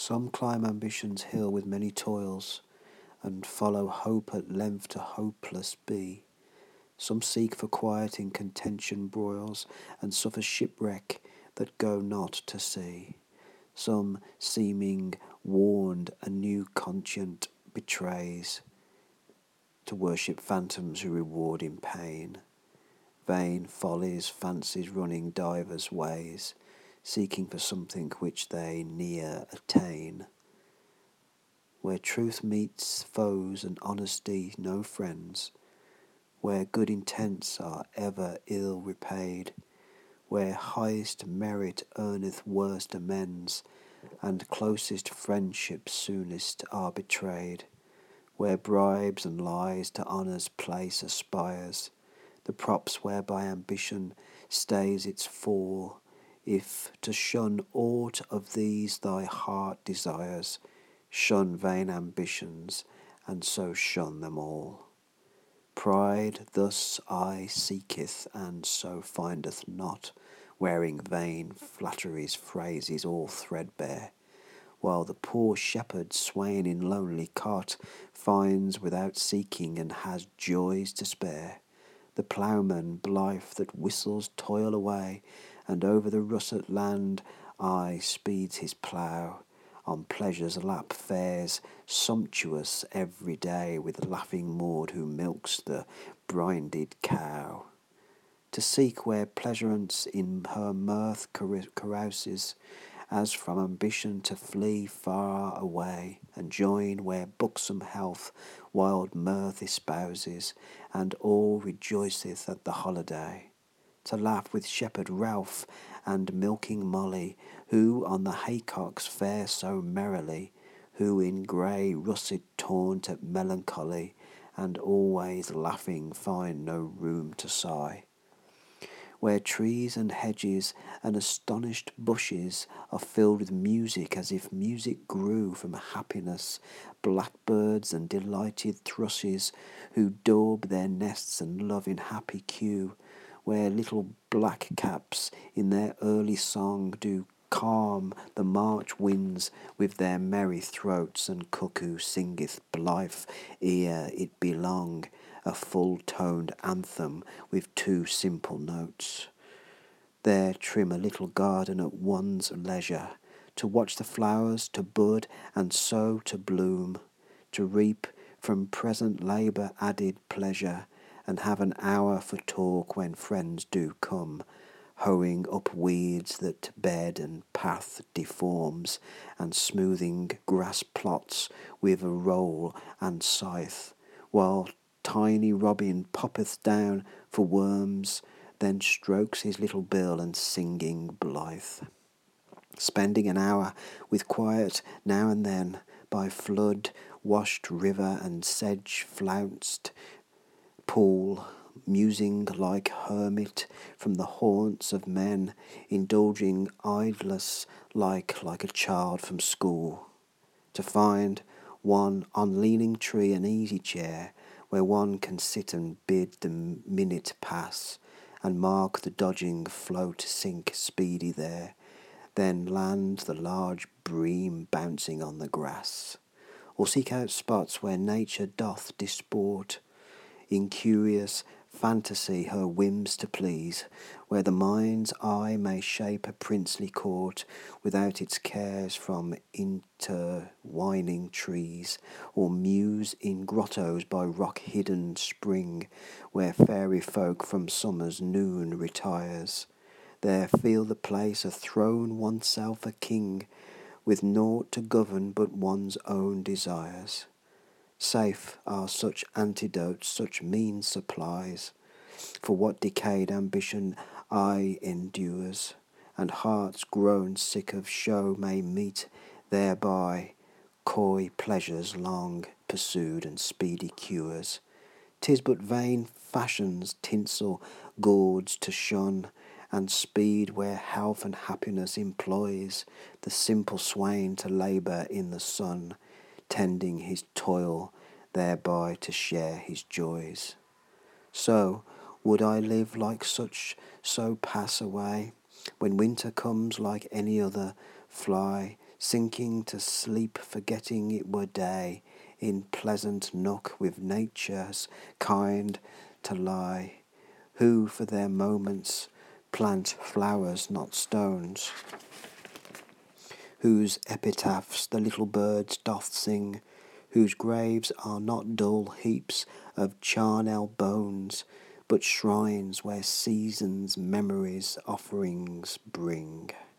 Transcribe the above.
Some climb ambition's hill with many toils, and follow hope at length to hopeless be. Some seek for quiet in contention broils, and suffer shipwreck that go not to sea. Some, seeming warned, a new conscience betrays, to worship phantoms who reward in pain. Vain follies, fancies running divers ways, seeking for something which they ne'er attain. Where truth meets foes and honesty no friends, where good intents are ever ill repaid, where highest merit earneth worst amends, and closest friendships soonest are betrayed, where bribes and lies to honour's place aspires, the props whereby ambition stays its fall, if to shun aught of these thy heart desires, shun vain ambitions, and so shun them all. Pride thus eye seeketh, and so findeth not, wearing vain flattery's phrases all threadbare, while the poor shepherd swaying in lonely cot finds without seeking and has joys to spare. The ploughman blithe that whistles toil away, and over the russet land aye speeds his plough, on pleasure's lap fares sumptuous every day, with laughing Maud who milks the brinded cow. To seek where pleasaunce in her mirth carouses, as from ambition to flee far away, and join where buxom health wild mirth espouses, and all rejoiceth at the holiday. To laugh with shepherd Ralph and milking Molly, who on the haycocks fare so merrily, who in grey russet taunt at melancholy, and always laughing find no room to sigh. Where trees and hedges and astonished bushes are filled with music, as if music grew from happiness, blackbirds and delighted thrushes, who daub their nests and love in happy cue, where little blackcaps in their early song do calm the March winds with their merry throats, and cuckoo singeth blithe ere it be long, a full-toned anthem with two simple notes. There trim a little garden at one's leisure, to watch the flowers to bud and so to bloom, to reap from present labour added pleasure, and have an hour for talk when friends do come, hoeing up weeds that bed and path deforms, and smoothing grass plots with a roll and scythe, while tiny Robin poppeth down for worms, then strokes his little bill and singing blithe. Spending an hour with quiet now and then, by flood-washed river and sedge-flounced pool, musing like hermit from the haunts of men, indulging idless like a child from school. To find one on leaning tree an easy chair, where one can sit and bid the minute pass, and mark the dodging float sink speedy there, then land the large bream bouncing on the grass. Or seek out spots where nature doth disport, in curious fantasy her whims to please, where the mind's eye may shape a princely court, without its cares from intertwining trees, or muse in grottos by rock-hidden spring, where fairy folk from summer's noon retires. There feel the place a throne, oneself a king, with naught to govern but one's own desires. Safe are such antidotes, such mean supplies, for what decayed ambition eye endures, and hearts grown sick of show may meet thereby coy pleasures long pursued and speedy cures. 'Tis but vain fashion's tinsel gauds to shun, and speed where health and happiness employs the simple swain to labour in the sun, tending his toil thereby to share his joys. So would I live like such, so pass away, when winter comes like any other, fly sinking to sleep, forgetting it were day, in pleasant nook with nature's kind to lie, who for their moments plant flowers, not stones, whose epitaphs the little birds doth sing, whose graves are not dull heaps of charnel bones, but shrines where seasons memories offerings bring.